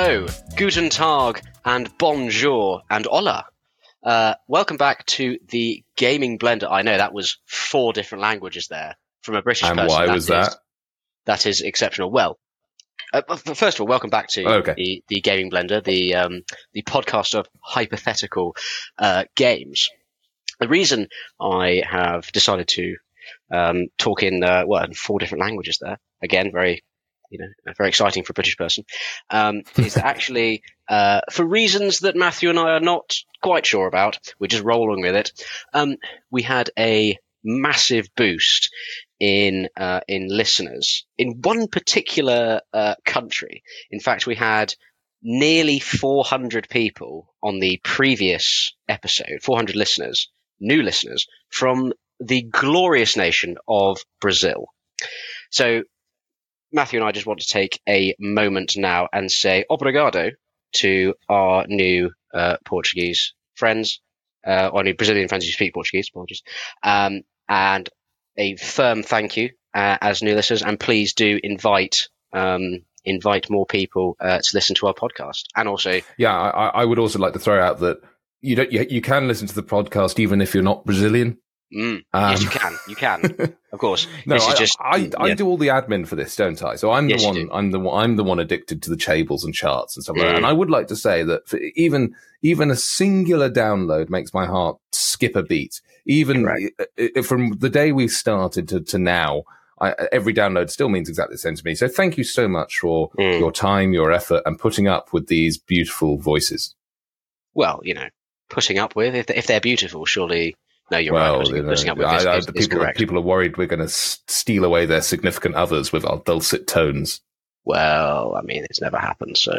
Hello, guten tag, and bonjour, and hola. Welcome back to the Gaming Blender. I know that was 4 different languages there from a British person. And why was that? That is exceptional. Well, first of all, welcome back to the Gaming Blender, the podcast of hypothetical games. The reason I have decided to talk in 4 different languages there, again, very exciting for a British person, is actually for reasons that Matthew and I are not quite sure about. We're just rolling with it. We had a massive boost in listeners in one particular country. In fact, we had nearly 400 people on the previous episode, 400 listeners, new listeners from the glorious nation of Brazil. So Matthew and I just want to take a moment now and say obrigado to our new Portuguese friends, or new Brazilian friends who speak Portuguese, apologies, and a firm thank you as new listeners, and please do invite more people to listen to our podcast. And also, I would also like to throw out that you can listen to the podcast even if you're not Brazilian. Yes, you can, of course. No, I do all the admin for this, don't I? So I'm the one addicted to the tables and charts and stuff like that. And I would like to say that for even a singular download makes my heart skip a beat. Even from the day we started to now, every download still means exactly the same to me. So thank you so much for your time, your effort, and putting up with these beautiful voices. Well, putting up with, if they're beautiful, surely. No, you're right. Putting up with this is correct. People are worried we're going to steal away their significant others with our dulcet tones. Well, I mean, it's never happened, so,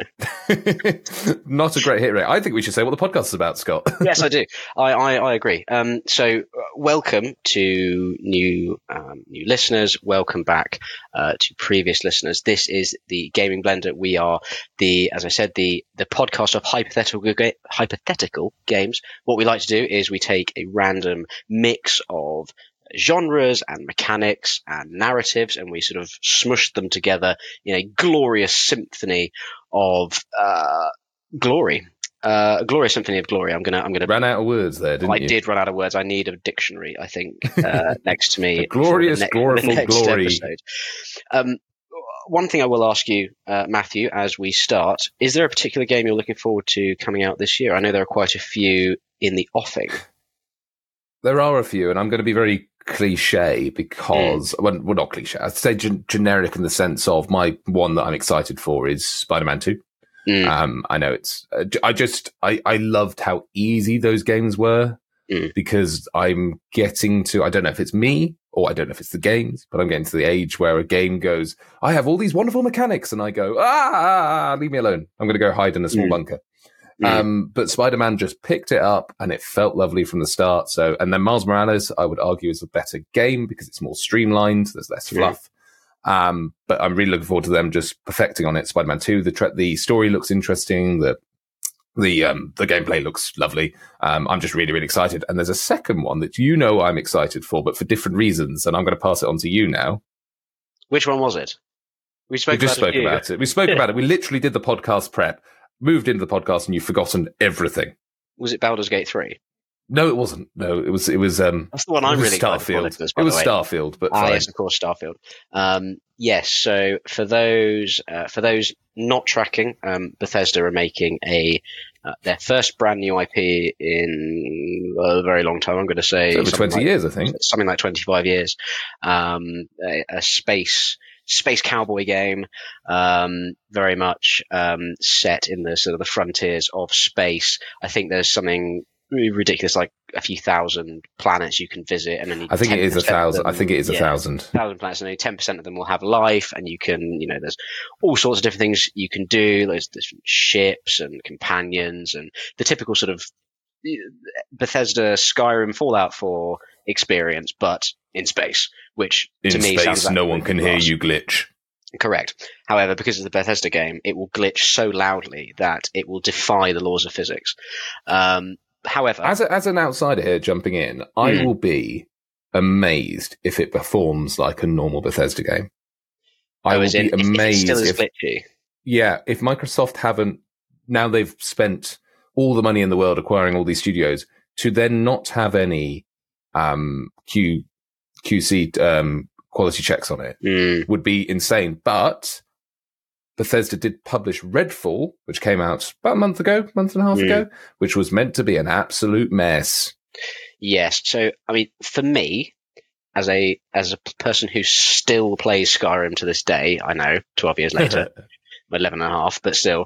Not a great hit rate. I think we should say what the podcast is about, Scott. Yes, I do. I agree. So welcome to new listeners. Welcome back to previous listeners. This is the Gaming Blender. We are as I said, the podcast of hypothetical games. What we like to do is we take a random mix of genres and mechanics and narratives, and we sort of smush them together in a glorious symphony of glory. A glorious symphony of glory. I'm gonna ran out of words there, didn't you? I did run out of words. I need a dictionary, I think, next to me. A glorious, gloriful glory. Episode. One thing I will ask you, Matthew, as we start, is there a particular game you're looking forward to coming out this year? I know there are quite a few in the offing. There are a few, and I'm going to be very cliche because, well, not cliche, I'd say generic in the sense of my one that I'm excited for is Spider-Man 2. I know I loved how easy those games were because I'm getting to, I don't know if it's me or I don't know if it's the games, but I'm getting to the age where a game goes, I have all these wonderful mechanics, and I go, leave me alone. I'm going to go hide in a small bunker. But Spider-Man just picked it up and it felt lovely from the start. So, and then Miles Morales, I would argue, is a better game because it's more streamlined. There's less fluff. But I'm really looking forward to them just perfecting on it. Spider-Man 2, the story looks interesting. The gameplay looks lovely. I'm just really, really excited. And there's a second one that I'm excited for, but for different reasons. And I'm going to pass it on to you now. Which one was it? We spoke about it. We spoke about it. We literally did the podcast prep. Moved into the podcast and you've forgotten everything. Was it Baldur's Gate 3? No, it wasn't. No, it was. That's the one I'm really Starfield. It was Starfield, but fine. Yes, of course, Starfield. Yes. So for those not tracking, Bethesda are making their first brand new IP in a very long time. I'm going to say over 20 years, I think. Something like 25 years. A space cowboy game, very much set in the sort of the frontiers of space. I think there's something ridiculous, like a few thousand planets you can visit, and then I think it is 1,000. I think it is 1,000. 1,000 planets, and only 10% of them will have life. And you can, there's all sorts of different things you can do. There's different ships and companions, and the typical sort of Bethesda, Skyrim, Fallout 4 experience, but in space, which to me sounds like no one can hear you glitch. Correct. However, because it's a Bethesda game, it will glitch so loudly that it will defy the laws of physics. However, as an outsider here jumping in, I will be amazed if it performs like a normal Bethesda game. I will be amazed if it still is glitchy. if Microsoft haven't, now they've spent all the money in the world acquiring all these studios, to then not have any QC quality checks on it would be insane. But Bethesda did publish Redfall, which came out about a month and a half ago, which was meant to be an absolute mess. Yes. So, I mean, for me, as a person who still plays Skyrim to this day, I know, 12 years later, 11 and a half, but still,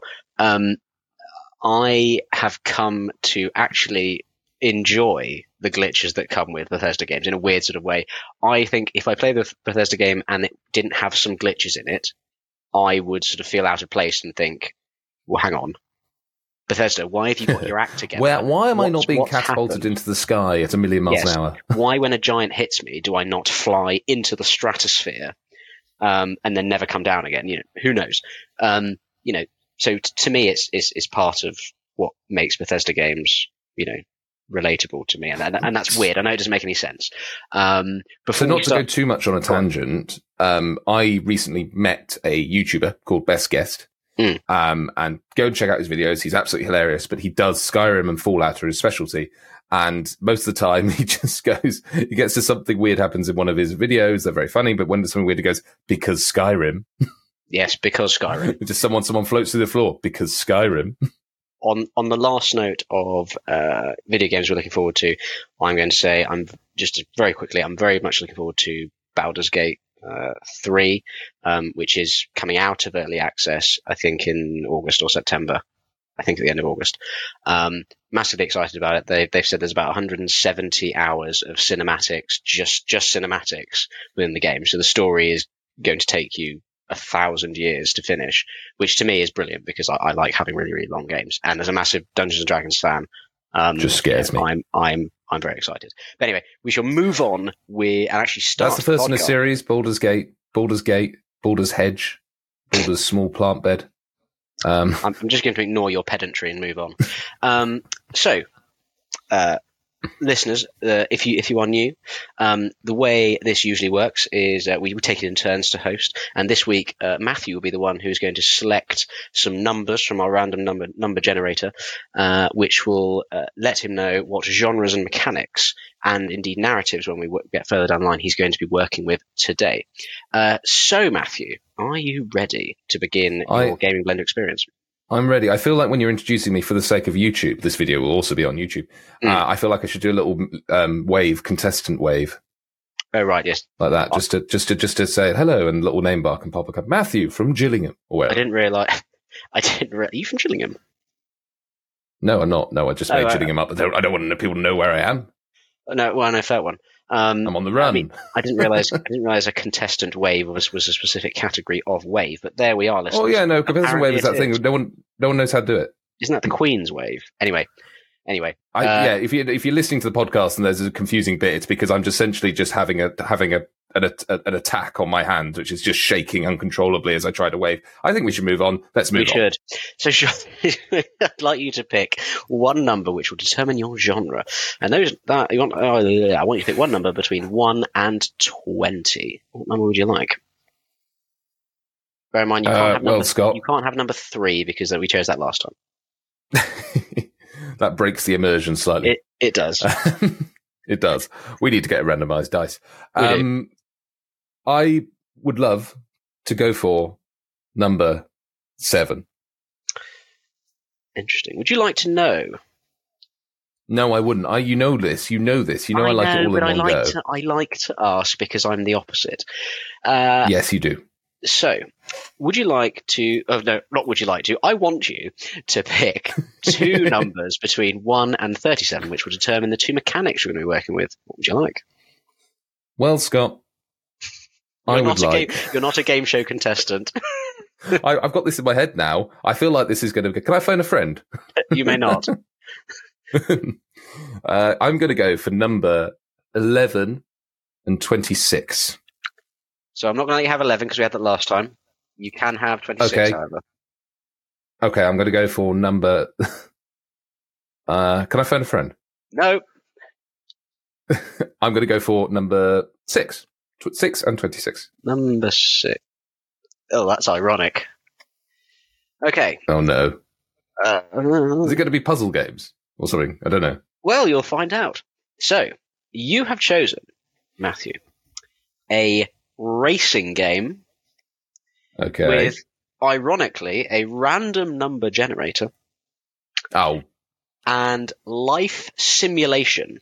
I have come to actually enjoy the glitches that come with Bethesda games in a weird sort of way. I think if I play the Bethesda game and it didn't have some glitches in it, I would sort of feel out of place and think, well, hang on, Bethesda, why have you got your act together? Why am I not being catapulted into the sky at 1,000,000 miles an hour? Why, when a giant hits me, do I not fly into the stratosphere and then never come down again? You know, who knows? So to me, it's part of what makes Bethesda games, relatable to me, and that's weird. I know it doesn't make any sense. So not to go too much on a tangent, I recently met a YouTuber called Best Guest. And go and check out his videos. He's absolutely hilarious, but he does Skyrim and Fallout are his specialty. And most of the time he just he gets to something weird happens in one of his videos. They're very funny, but when there's something weird, he goes, because Skyrim. Yes, because Skyrim. Just someone floats through the floor because Skyrim. On the last note of video games we're looking forward to, I'm going to say I'm very much looking forward to Baldur's Gate 3, which is coming out of early access, I think in August or September. I think at the end of August. Massively excited about it. They've said there's about 170 hours of cinematics, just cinematics within the game. So the story is going to take you 1,000 years to finish, which to me is brilliant because I like having really, really long games. And as a massive Dungeons and Dragons fan, just scares me. I'm very excited. But anyway, we shall move on and actually start. That's the first in a series: Baldur's Gate, Baldur's Hedge, Baldur's Small Plant Bed. I'm just going to ignore your pedantry and move on. Listeners, if you are new, the way this usually works is we take it in turns to host, and this week Matthew will be the one who's going to select some numbers from our random number generator, which will let him know what genres and mechanics and indeed narratives, when we get further down the line, he's going to be working with today. So Matthew, are you ready to begin your Gaming Blender experience? I'm ready. I feel like when you're introducing me for the sake of YouTube, this video will also be on YouTube. I feel like I should do a little contestant wave. Oh, right. Yes. Like that. Just to say hello and little name bar can pop up. Matthew from Gillingham. Or wherever. I didn't realize. Are you from Gillingham? No, I'm not. No, I just made Gillingham up. But I don't want people to know where I am. No, well, no, fair one. I'm on the run. I mean, I didn't realize a contestant wave was a specific category of wave, but there we are, listeners. Oh yeah, no, contestant wave is that thing. No one knows how to do it. Isn't that the Queen's wave? Anyway. If you're listening to the podcast and there's a confusing bit, it's because I'm essentially just having an attack on my hand, which is just shaking uncontrollably as I try to wave. I think we should move on. Let's move on. We should. I'd like you to pick one number which will determine your genre, and I want you to pick one number between 1 and 20. What number would you like? Bear in mind, you can't have number 3 because we chose that last time. That breaks the immersion slightly. It does. It does. We need to get a randomized dice. I would love to go for number 7. Interesting. Would you like to know? No, I wouldn't. You know this. You know I like it all in one go. I like to ask because I'm the opposite. Yes, you do. So, would you like to... Oh, no, not would you like to. I want you to pick 2 numbers between 1 and 37, which will determine the 2 mechanics you're going to be working with. What would you like? Well, Scott, you're not a game show contestant. I've got this in my head now. I feel like this is going to... Can I phone a friend? You may not. I'm going to go for number 11 and 26. So I'm not going to let you have 11 because we had that last time. You can have 26, however. Okay, I'm going to go for number... can I phone a friend? No. I'm going to go for number 6. 6 and 26. Number 6. Oh, that's ironic. Okay. Oh no. Is it going to be puzzle games or something? I don't know. Well, you'll find out. So, you have chosen, Matthew, a racing game with, ironically, a random number generator. Oh. And life simulation.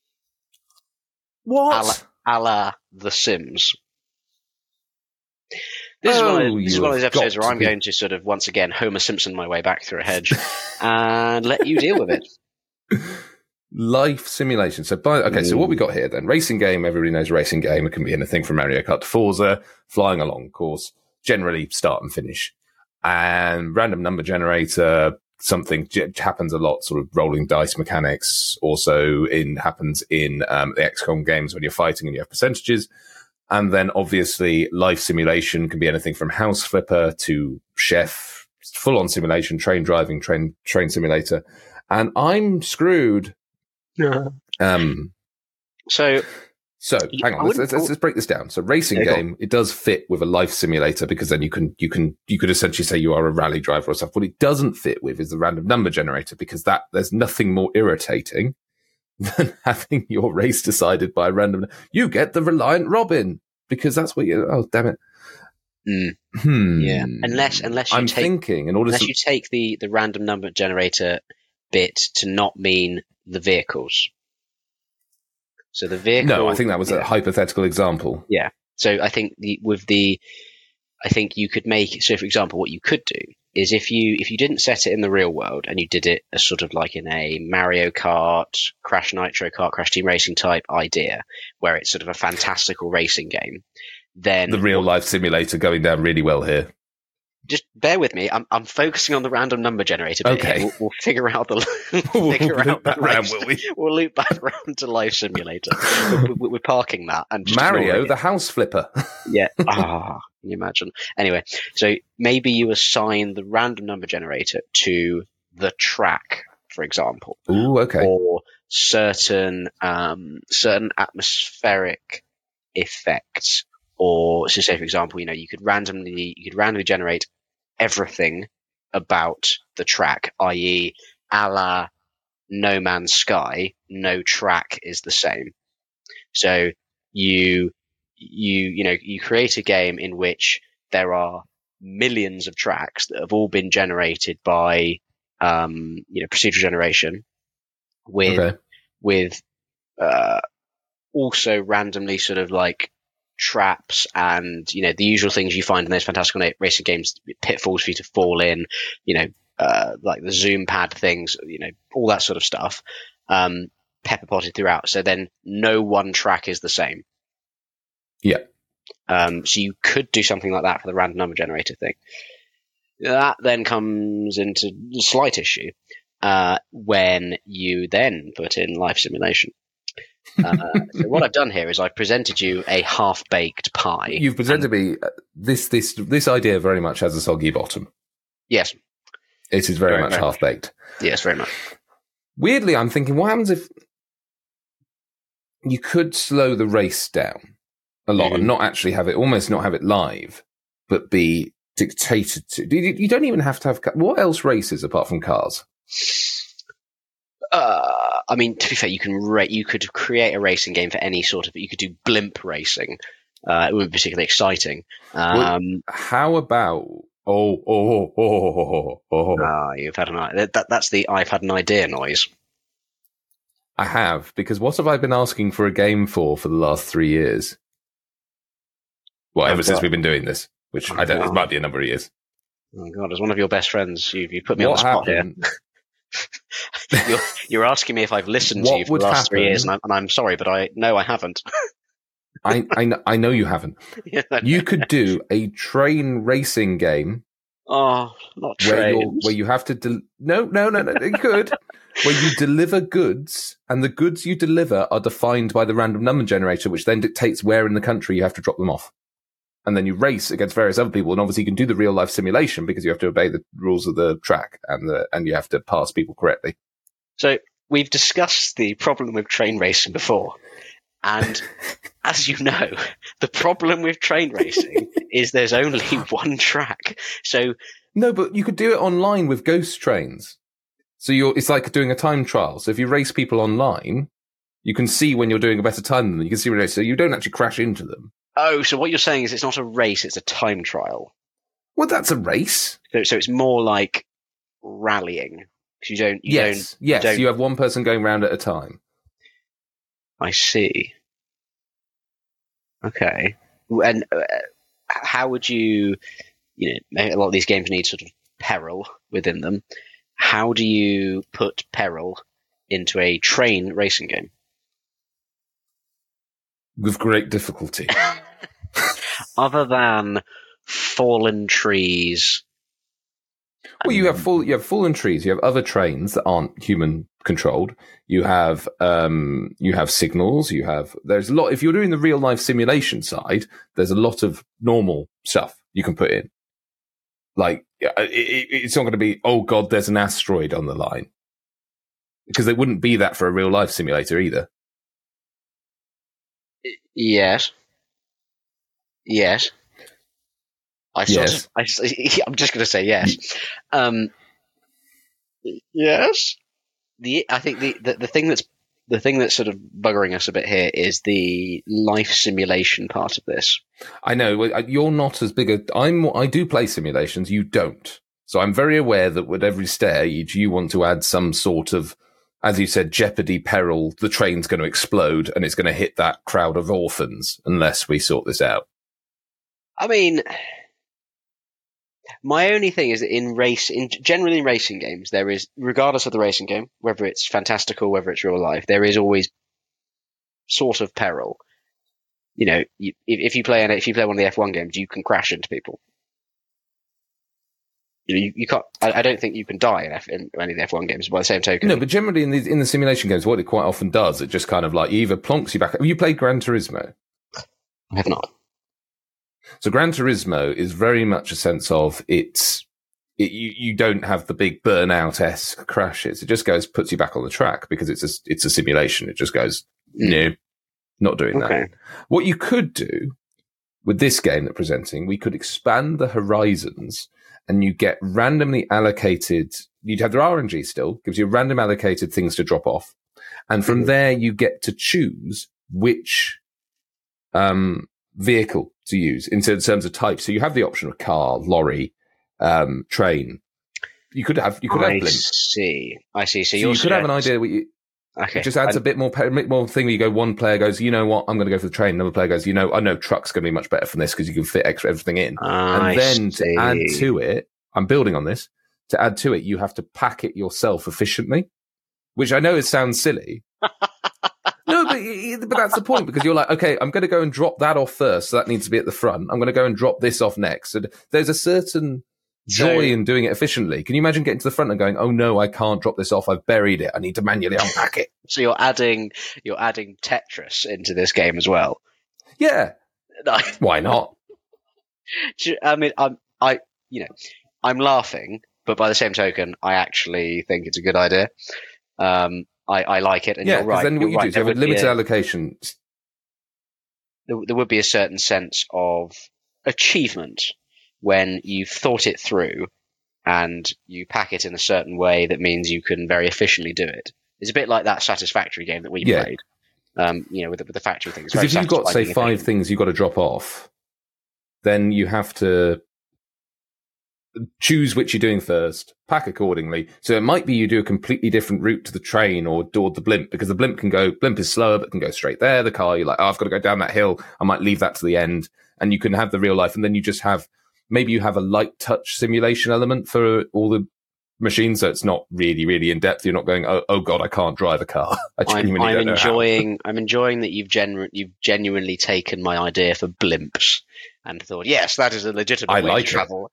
What? A la The Sims. This is one of those episodes where I'm going to sort of, once again, Homer Simpson my way back through a hedge and let you deal with it. Life simulation. So what we got here then? Racing game, everybody knows racing game. It can be anything from Mario Kart to Forza, flying along course, generally start and finish. And random number generator, something happens a lot, sort of rolling dice mechanics. Also happens in the XCOM games when you're fighting and you have percentages. And then obviously life simulation can be anything from House Flipper to Chef, full on simulation, train driving, train simulator. And I'm screwed. Yeah. So hang on, let's break this down. So racing game, it does fit with a life simulator because then you could essentially say you are a rally driver or stuff. What it doesn't fit with is the random number generator because there's nothing more irritating than having your race decided by a random. You get the Reliant Robin because that's what you. Oh damn it! Yeah, unless you take the random number generator bit to not mean the vehicles. So the vehicle. No, I think that was a hypothetical example. Yeah. So I think I think you could make. So for example, what you could do is if you didn't set it in the real world and you did it as sort of like in a Mario Kart, Crash Nitro Kart, Crash Team Racing type idea, where it's sort of a fantastical racing game, then the real life simulator going down really well here. Just bear with me. I'm focusing on the random number generator bit. Okay. We'll figure out the. We'll loop back around to Life Simulator. We're parking that and just Mario the House Flipper. Yeah. Can you imagine? Anyway, so maybe you assign the random number generator to the track, for example. Ooh, okay. Or certain atmospheric effects. Or so say for example, you could randomly generate everything about the track, i.e. a la No Man's Sky, no track is the same. So you create a game in which there are millions of tracks that have all been generated by procedural generation with also randomly sort of like traps and the usual things you find in those fantastical racing games, pitfalls for you to fall in, like the zoom pad things, all that sort of stuff, pepper potted throughout. So then no one track is the same. Yeah. So you could do something like that for the random number generator thing. That then comes into a slight issue when you then put in life simulation. So what I've done here is I've presented you a half-baked pie. You've presented me this idea very much has a soggy bottom. Yes. It is very much half-baked. Yes, very much. Weirdly, I'm thinking, what happens if you could slow the race down a lot and not have it live, but be dictated to? You don't even have to have. What else races apart from cars? I mean, to be fair, you could create a racing game for any sort of. You could do blimp racing. It wouldn't be particularly exciting. How about? You've had an idea. That's the I've had an idea noise. I have, because what have I been asking for a game for the last 3 years? Well, ever since we've been doing this, which I don't. It might be a number of years. Oh God, as one of your best friends, you put me on the spot here. You're asking me if I've listened to you for the last 3 years, and I'm sorry, but I haven't. I know you haven't. Yeah, you could do a train racing game. Oh, not trains. Where you have to no. You could. Where you deliver goods, and the goods you deliver are defined by the random number generator, which then dictates where in the country you have to drop them off. And then you race against various other people, and obviously you can do the real life simulation because you have to obey the rules of the track and you have to pass people correctly. So we've discussed the problem with train racing before, and as you know, the problem with train racing is there's only one track. So No, but you could do it online with ghost trains. So it's like doing a time trial. So if you race people online, you can see when you're doing a better time than them. You can see when so you don't actually crash into them. Oh, so what you're saying is it's not a race, it's a time trial. Well, that's a race. So it's more like rallying. Yes, you have one person going round at a time. I see. Okay. And how would you know, a lot of these games need sort of peril within them. How do you put peril into a train racing game? With great difficulty. Other than fallen trees. Well, you have fallen trees. You have other trains that aren't human controlled. You have signals. There's a lot. If you're doing the real life simulation side, there's a lot of normal stuff you can put in. Like it's not going to be, oh God, there's an asteroid on the line, because there wouldn't be that for a real life simulator either. Yes. I'm just going to say yes. Yes. I think the thing that's sort of buggering us a bit here is the life simulation part of this. I know you're not as big I do play simulations. You don't. So I'm very aware that with every stage you want to add some sort of, as you said, jeopardy, peril. The train's going to explode and it's going to hit that crowd of orphans unless we sort this out. I mean, my only thing is that generally in racing games, there is, regardless of the racing game, whether it's fantastical, whether it's real life, there is always sort of peril. You know, if you play one of the F1 games, you can crash into people. You can't. I don't think you can die in any of the F1 games. By the same token, no. But generally in the simulation games, what it quite often does, it just kind of like either plonks you back. Have you played Gran Turismo? I have not. So Gran Turismo is very much a sense of you don't have the big burnout-esque crashes. It just puts you back on the track because it's a simulation. It just goes, no, not doing that. What you could do with this game that presenting, we could expand the horizons and you get randomly allocated, you'd have the RNG still, gives you random allocated things to drop off. And from there you get to choose which vehicle to use in terms of type. So you have the option of car, lorry, train. You could have blimp. I see. So you could have an idea. It just adds a bit more thing where you go, one player goes, you know what, I'm going to go for the train. Another player goes, I know truck's going to be much better from this because you can fit everything in. And then to add to it, I'm building on this, to add to it, you have to pack it yourself efficiently, which I know sounds silly. No, but that's the point, because you're like, okay, I'm going to go and drop that off first, so that needs to be at the front. I'm going to go and drop this off next. And there's a certain joy in doing it efficiently. Can you imagine getting to the front and going, oh no, I can't drop this off. I've buried it. I need to manually unpack it. So you're adding Tetris into this game as well. Yeah. Why not? I mean, I'm laughing, but by the same token, I actually think it's a good idea. I like it, and you're right. Then what you do is you have a limited allocation. There would be a certain sense of achievement when you've thought it through and you pack it in a certain way that means you can very efficiently do it. It's a bit like that Satisfactory game that we played. With the factory things. Because if you've got, say, 5 things you've got to drop off, then you have to choose which you're doing first, pack accordingly. So it might be you do a completely different route to the train or the blimp, because the blimp is slower but can go straight there. The car, you're like, I've got to go down that hill, I might leave that to the end. And you can have the real life, and then you just have, maybe you have a light touch simulation element for all the machines, so it's not really, really in depth. You're not going, oh God, I can't drive a car. I'm enjoying that you've genuinely taken my idea for blimps and thought, yes, that is a legitimate way to travel.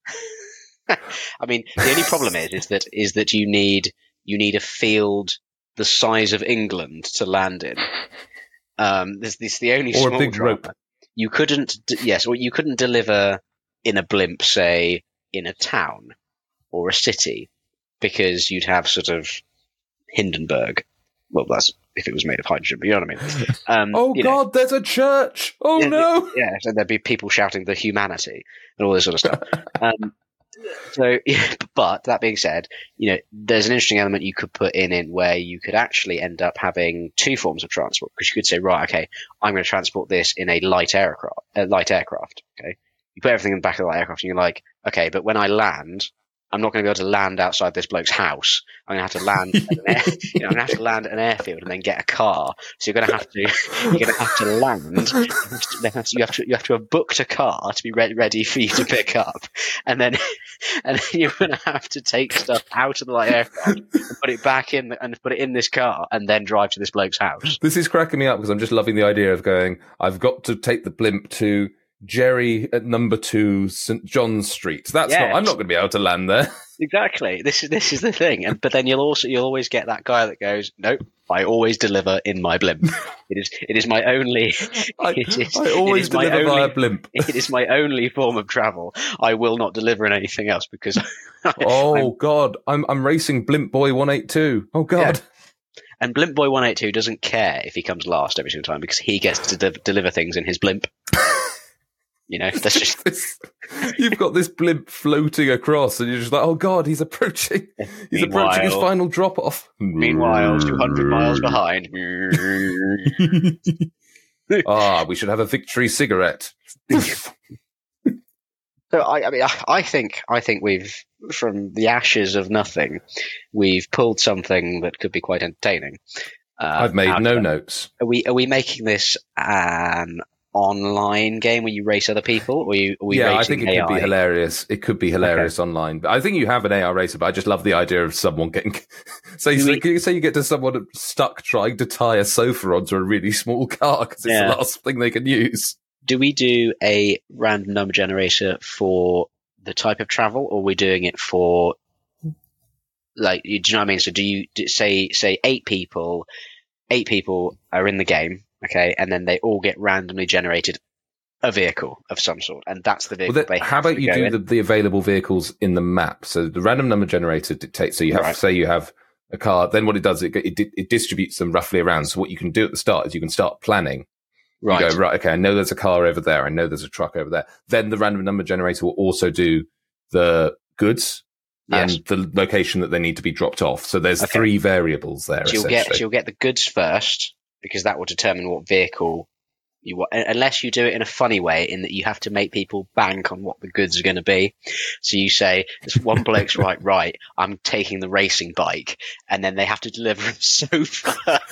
I mean, the only problem is that you need a field the size of England to land in. This the only or small a big drama. rope. You couldn't deliver in a blimp, say, in a town or a city, because you'd have sort of Hindenburg. Well, that's if it was made of hydrogen, but you know what I mean. Oh God, there's a church! Oh no! Yeah, and there'd be people shouting the humanity and all this sort of stuff. So, but that being said, there's an interesting element you could put in where you could actually end up having two forms of transport, because you could say, right, okay, I'm going to transport this in a light aircraft. Okay, you put everything in the back of the light aircraft, and you're like, okay, but when I land, I'm not going to be able to land outside this bloke's house. I'm going to have to land I'm going to have to land at an airfield and then get a car. So you're going to have to land. You have to have booked a car to be ready for you to pick up, and then you're going to have to take stuff out of the light aircraft and put it back in and put it in this car and then drive to this bloke's house. This is cracking me up because I'm just loving the idea of going, I've got to take the blimp to Jerry at number 2 St. John Street. I'm not going to be able to land there. Exactly. This is the thing. But then you'll always get that guy that goes, nope, I always deliver in my blimp. It is my only. I always deliver via blimp. It is my only form of travel. I will not deliver in anything else because. God, I'm racing Blimp Boy 182. Oh God. Yeah. And Blimp Boy 182 doesn't care if he comes last every single time because he gets to deliver things in his blimp. That's just. You've got this blimp floating across, and you're just like, oh God, he's approaching. He's approaching his final drop off. Meanwhile, 200 miles behind. We should have a victory cigarette. So I think we've, from the ashes of nothing, we've pulled something that could be quite entertaining. I've made no notes. Are we making this an online game where you race other people, or are we I think it AI? Could be hilarious. It could be hilarious online. But I think you have an AI racer, but I just love the idea of someone getting. Say you get to someone stuck trying to tie a sofa onto a really small car because it's the last thing they can use. Do we do a random number generator for the type of travel, or are we doing it for, like, do you know what I mean? So do you say 8 people are in the game, okay, and then they all get randomly generated a vehicle of some sort, and that's the vehicle they have. How about you do the available vehicles in the map? So the random number generator dictates, so you have, say you have a car, then what it does, it distributes them roughly around. So what you can do at the start is you can start planning. Right. You go, right, okay, I know there's a car over there. I know there's a truck over there. Then the random number generator will also do the goods and the location that they need to be dropped off. So there's 3 variables there. So you'll get the goods first, because that will determine what vehicle you want, unless you do it in a funny way in that you have to make people bank on what the goods are going to be. So you say, this one bloke's right, I'm taking the racing bike, and then they have to deliver a sofa.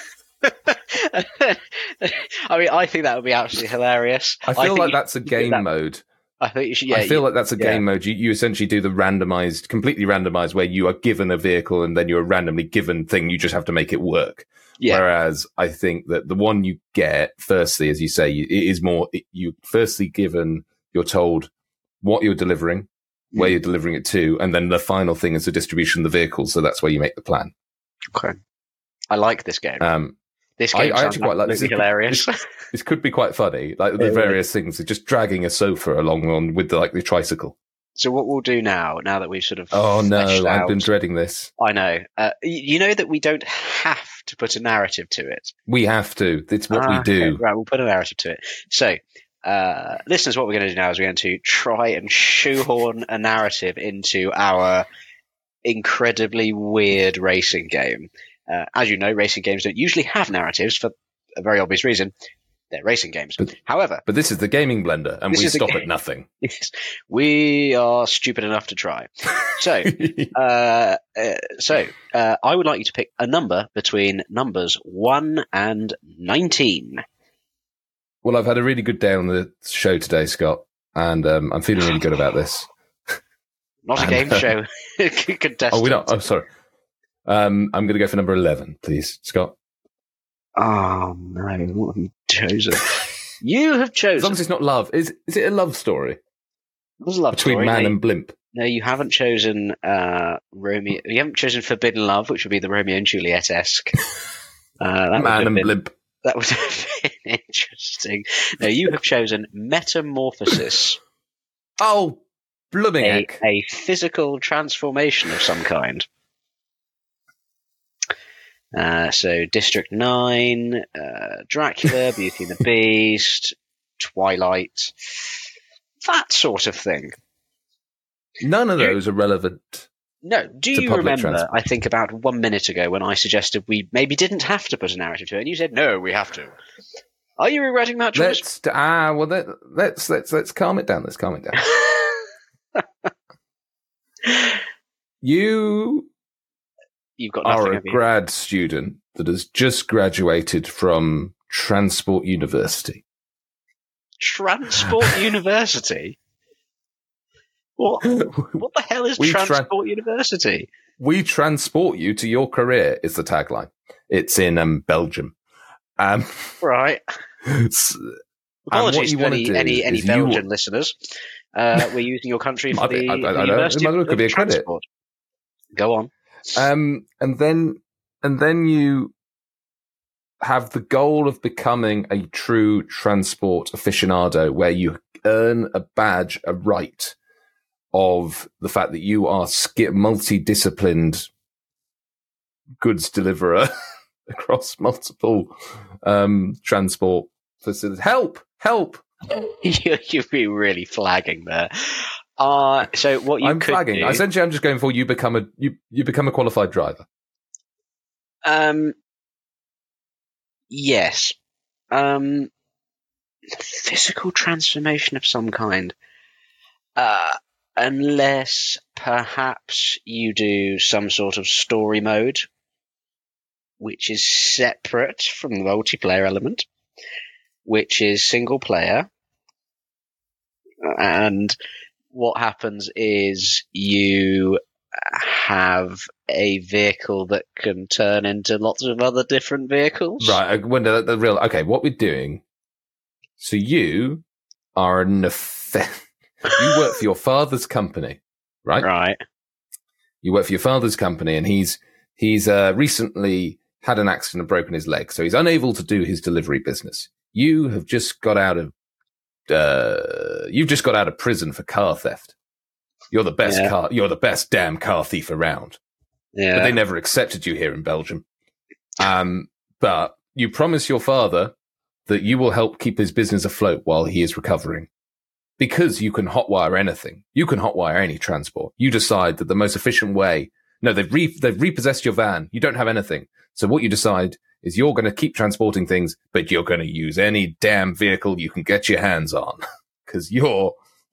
I mean, I think that would be absolutely hilarious. I feel like that's a game mode. I think you should. I feel like that's a game mode. You essentially do the completely randomized, where you are given a vehicle and then you're a randomly given thing. You just have to make it work. Yeah. Whereas I think that the one you get, firstly, as you say, it is more. You firstly given, you're told what you're delivering, where you're delivering it to, and then the final thing is the distribution of the vehicle. So that's where you make the plan. Okay, I like this game. This game I actually quite like this. Hilarious. This could be quite funny. Like the various things, just dragging a sofa along with the tricycle. So what we'll do now that we've sort of I've been dreading this. I know. You know that we don't have to put a narrative to it. We have to. It's what we do. Okay, right, we'll put a narrative to it. So, listeners, what we're going to do now is we're going to try and shoehorn a narrative into our incredibly weird racing game. As you know, racing games don't usually have narratives for a very obvious reason. They're racing games. However... But this is the Gaming Blender, and we stop at nothing. Yes, we are stupid enough to try. So, I would like you to pick a number between numbers 1 and 19. Well, I've had a really good day on the show today, Scott, and I'm feeling really good about this. Not a game show. Contestant. Oh, we're not. Oh, sorry. I'm going to go for number 11, please, Scott. Oh, no. What have you chosen? You have chosen... As long as it's not love. Is it a love story? It was a love between story. man and blimp. No, you haven't chosen Romeo. You haven't chosen Forbidden Love, which would be the Romeo and Juliet-esque. Man and blimp. That would have been interesting. No, you have chosen Metamorphosis. Oh, blooming heck. A physical transformation of some kind. So District 9, Dracula, Beauty and the Beast, Twilight, that sort of thing. None of those are relevant. No. Do you remember, I think about 1 minute ago when I suggested we maybe didn't have to put a narrative to it, and you said, no, we have to. Are you regretting that choice? Let's calm it down. Let's calm it down. You've got are a grad student that has just graduated from Transport University. Transport University? What the hell is Transport University? We transport you to your career is the tagline. It's in Belgium. Right. Apologies to any Belgian listeners. We're using your country for the University of could be a Transport. Credit. Go on. And then you have the goal of becoming a true transport aficionado, where you earn a badge, a right of the fact that you are multidisciplined goods deliverer across multiple transport facilities. Help! You've been really flagging there. So what you I'm could flagging. do, essentially, I'm just going for you become a qualified driver. Yes. Physical transformation of some kind. Unless perhaps you do some sort of story mode, which is separate from the multiplayer element, which is single player. And what happens is you have a vehicle that can turn into lots of other different vehicles. Right. Okay, what we're doing. So you are you work for your father's company, right? Right. You work for your father's company, and he's recently had an accident and broken his leg, so he's unable to do his delivery business. You have just got out of prison for car theft. You're the best You're the best damn car thief around. Yeah. But they never accepted you here in Belgium. But you promise your father that you will help keep his business afloat while he is recovering. Because you can hotwire anything. You can hotwire any transport. You decide that the most efficient way... No, they've repossessed your van. You don't have anything. So what you decide is you're going to keep transporting things, but you're going to use any damn vehicle you can get your hands on. Because you're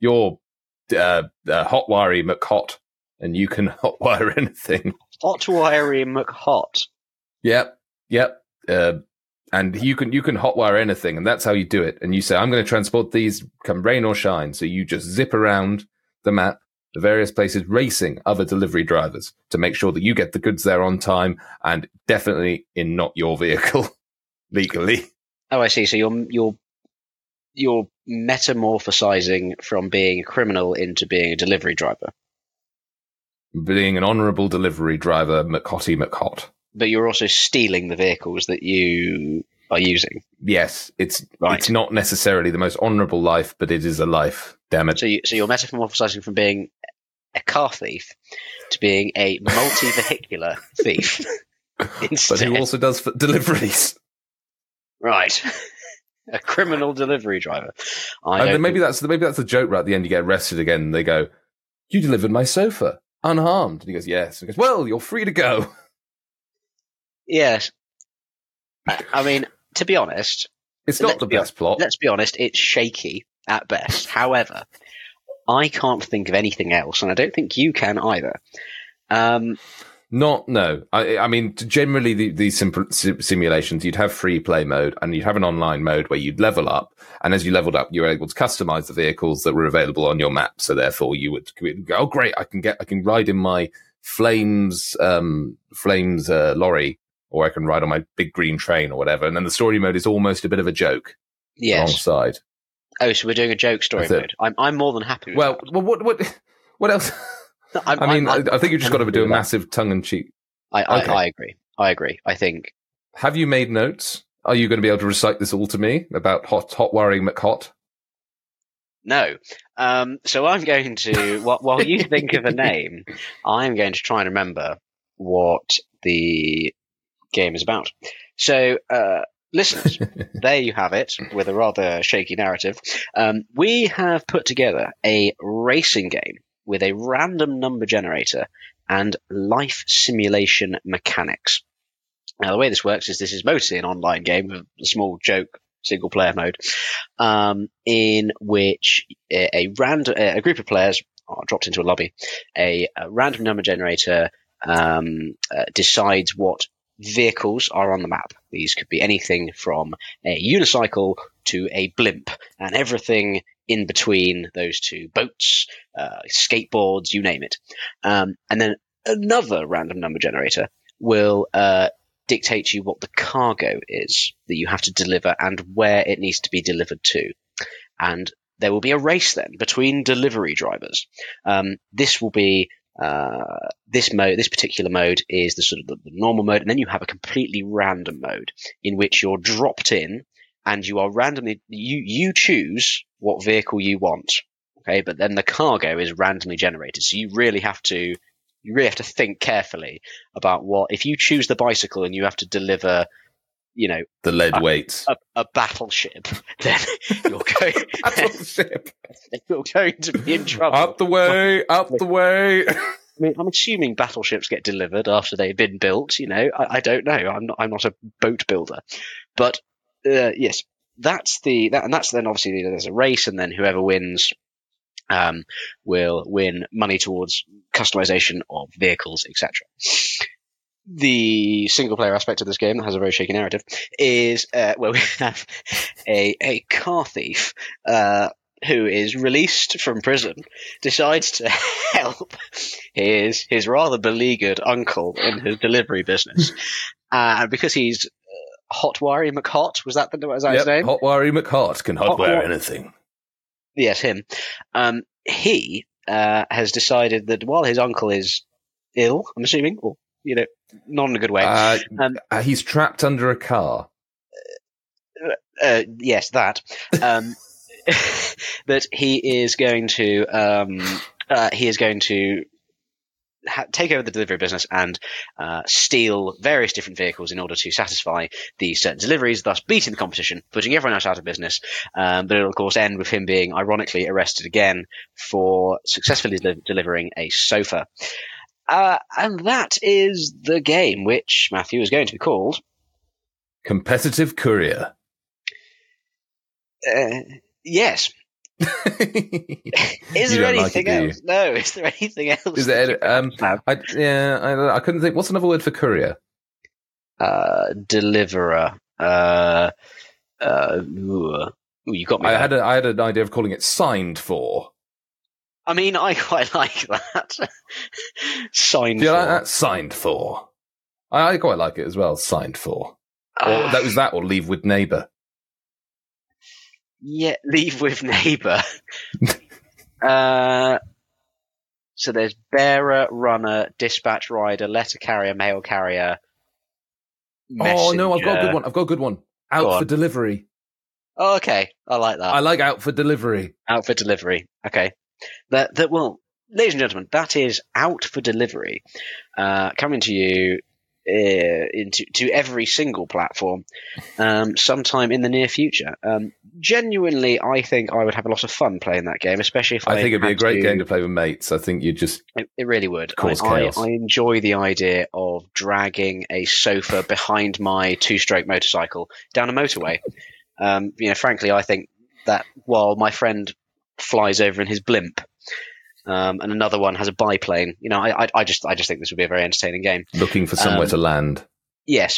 Hotwiry McHot, and you can hotwire anything. Hotwiry McHot. Yep. And you can hotwire anything, and that's how you do it. And you say, I'm going to transport these come rain or shine. So you just zip around the map, the various places, racing other delivery drivers to make sure that you get the goods there on time, and definitely in not your vehicle legally. Oh, I see. So you're metamorphosizing from being a criminal into being a delivery driver. Being an honourable delivery driver, McHotty McHot. But you're also stealing the vehicles that you are using. Yes, it's not necessarily the most honourable life, but it is a life. Damn it! So you're metamorphosizing from being a car thief to being a multi-vehicular thief. But who also does deliveries? Right, a criminal delivery driver. Maybe that's the joke. Right at the end, you get arrested again. And they go, "You delivered my sofa unharmed." And he goes, "Yes." And he goes, "Well, you're free to go." Yes. I mean, to be honest... It's not the best plot. Let's be honest, it's shaky at best. However, I can't think of anything else, and I don't think you can either. No. I mean, generally, these simple simulations, you'd have free play mode, and you'd have an online mode where you'd level up, and as you leveled up, you were able to customize the vehicles that were available on your map, so therefore you would go, oh, great, I can ride in my Flames lorry, or I can ride on my big green train or whatever. And then the story mode is almost a bit of a joke. Yes. Alongside. Oh, so we're doing a joke story mode. I'm more than happy with that. Well, what else? I think you've just got to do a massive tongue-in-cheek. I agree. I think. Have you made notes? Are you going to be able to recite this all to me about Hotwiry McHot? No. So I'm going to, while you think of a name, I'm going to try and remember what the game is about. So, listeners, there you have it, with a rather shaky narrative. We have put together a racing game with a random number generator and life simulation mechanics. Now, the way this works is this is mostly an online game with a small joke single-player mode, in which a group of players are dropped into a lobby. A random number generator decides what vehicles are on the map. These could be anything from a unicycle to a blimp, and everything in between those two: boats, skateboards, you name it. And then another random number generator will dictate to you what the cargo is that you have to deliver and where it needs to be delivered to. And there will be a race then between delivery drivers. This will be this particular mode is the sort of the normal mode, and then you have a completely random mode in which you're dropped in and you are randomly you choose what vehicle you want. Okay, but then the cargo is randomly generated, so you really have to think carefully about what, if you choose the bicycle and you have to deliver, the lead weights, a battleship, then you're going to be in trouble. Up the way. I mean, I'm assuming battleships get delivered after they've been built. I don't know. I'm not a boat builder, but yes, that's and that's then obviously there's a race, and then whoever wins will win money towards customization of vehicles, etc. The single-player aspect of this game that has a very shaky narrative is where we have a car thief who is released from prison, decides to help his rather beleaguered uncle in his delivery business, because he's Hotwire McHot. Was that his name? Hotwire McHot can hotwire anything. Yes, him. He has decided that while his uncle is ill, I'm assuming, or not in a good way, he's trapped under a car. Yes, that. That he is going to take over the delivery business and steal various different vehicles in order to satisfy these certain deliveries, thus beating the competition, putting everyone else out of business. But it'll, of course, end with him being ironically arrested again for successfully delivering a sofa. And that is the game, which, Matthew, is going to be called Competitive Courier. Yes. Is there anything else? No. Is there anything else? Is there? I couldn't think. What's another word for courier? Deliverer. You got me. I had an idea of calling it signed for. I mean, I quite like that. Signed for. Do you like that? Signed for. I quite like it as well. Signed for. Or that was that, or leave with neighbour. Yeah, leave with neighbour. So there's bearer, runner, dispatch rider, letter carrier, mail carrier, messenger. Oh, no, I've got a good one. Out for delivery. Oh, okay. I like that. I like out for delivery. Out for delivery. Okay. Well, ladies and gentlemen, that is Out for Delivery, coming to you to every single platform sometime in the near future. Genuinely, I think I would have a lot of fun playing that game, especially if I think it'd be a great game to play with mates. I think you just it really would cause chaos. I enjoy the idea of dragging a sofa behind my two-stroke motorcycle down a motorway. Frankly, I think that while my friend flies over in his blimp, and another one has a biplane. I just think this would be a very entertaining game. Looking for somewhere to land. Yes.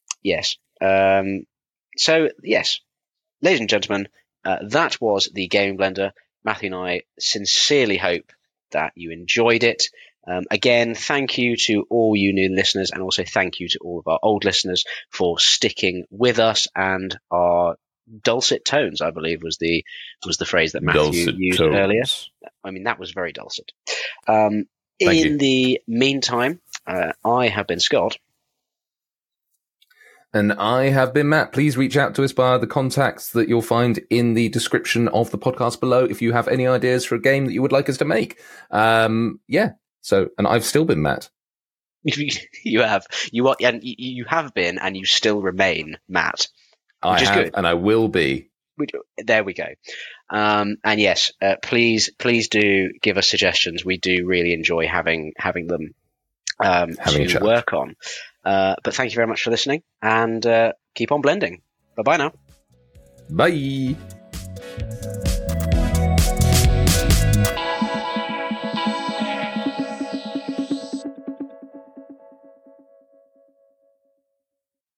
So yes, ladies and gentlemen, that was the Gaming Blender. Matthew and I sincerely hope that you enjoyed it. Again, thank you to all you new listeners, and also thank you to all of our old listeners for sticking with us, and our dulcet tones, I believe, was the phrase that Matthew used earlier. I mean, that was very dulcet. In the meantime, I have been Scott. And I have been Matt. Please reach out to us via the contacts that you'll find in the description of the podcast below if you have any ideas for a game that you would like us to make. And I've still been Matt. You have. You have been, and you still remain Matt. I have, good. And I will be there we go. And yes, please do give us suggestions. We do really enjoy having them to work on. But thank you very much for listening, and keep on blending. Bye-bye now. Bye.